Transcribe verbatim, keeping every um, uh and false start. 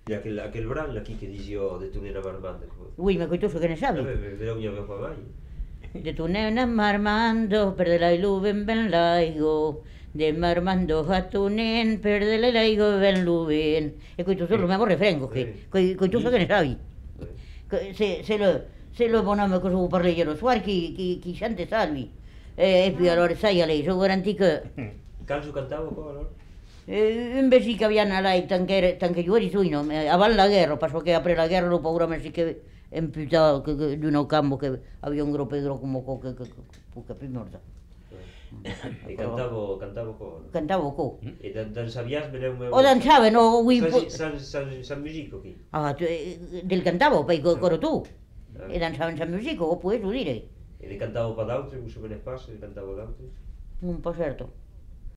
E aquel, aquel Bran aquí que dixo de Tunera Marmando. Ui, me coitoso que ne sabe. Verá unha vez para vai. De Tunera Marmando, perdela i luven ben laigo. De Marmando a Tunen, perdela i laigo ben luven. E coitoso o mesmo refrengo, que coitoso que ne sabe. Se, se lo, se lo boname cosa vou parleggero, suar ki, ki, ki xante salvi. E poi allora sai a lei, so garantì che... Calcio cantava un po' allora? Eh, invece che avviano lei, tanche, tanche giovani su, no? Avanti la guerra, perché che apre la guerra, lo paura me si che imputato che di un campo che aveva un gruppo di come che che che più morta. E cantavo, cantavo co. Cantavo co. E danzavias bene un... O danzava, no, ui... San, San, San Musico qui. Ah, tu, del cantavo, poi coro tu. E danzava in San Musico, o puoi dire. E le cantavo per d'altri, non so che ne passa, le cantavo d'altri. Un po' certo.